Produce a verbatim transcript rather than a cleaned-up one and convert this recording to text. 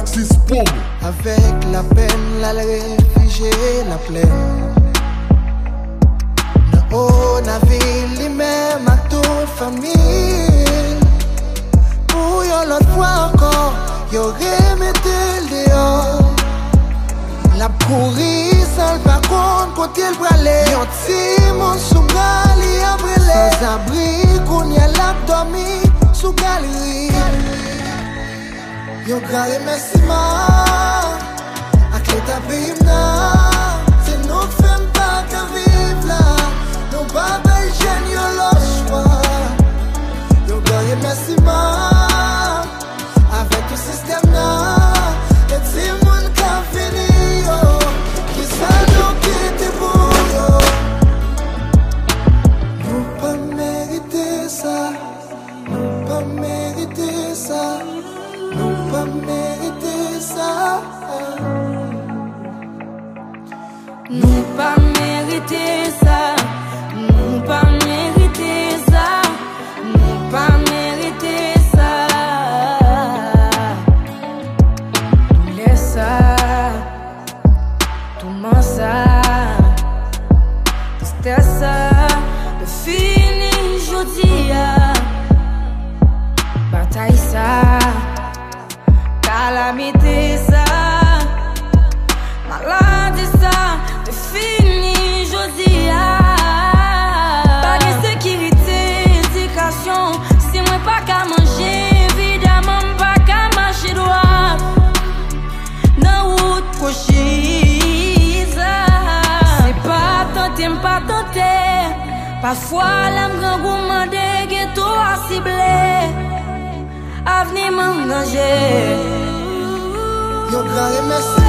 Alexis Poum. Avec la peine, la réfugié, la plaine. Oh, na ville, li même à toute famille. Pour yon l'autre fois encore, yon remetté le dehors. La courir sans le contre quand il bralait. Yon timon sous gali a brûlé. Sans abri, qu'on y a la dormi sous galerie. Yon carré merci ma, ak l'état bimna. C'est nous qui fêmes pas qu'à vivre là. Nous pas belle jeune, yon l'autre choix. Yon carré merci ma, avec tout système là. Et si moun ka fini yo, qui ça nous quitte pour yo. Nous pas mériter ça, nous pas mériter ça. Nous pas mériter ça. Nous pas mériter ça. Nous pas mériter ça. Nous pas mériter ça. Nous laisse ça. Tout m'en ça. C'était ça. Le fini jeudi. Bataille ça. Calamité ça, maladie ça, de fini jodi ah. Pas de sécurité, éducation, si moi pas qu'à manger, évidemment pas qu'à marcher droit. Dans route prochise, c'est pas tenter, pas tenter. Parfois l'âme grand gourmand de ghetto à cibler. Avenir m'engager. Yo carré merci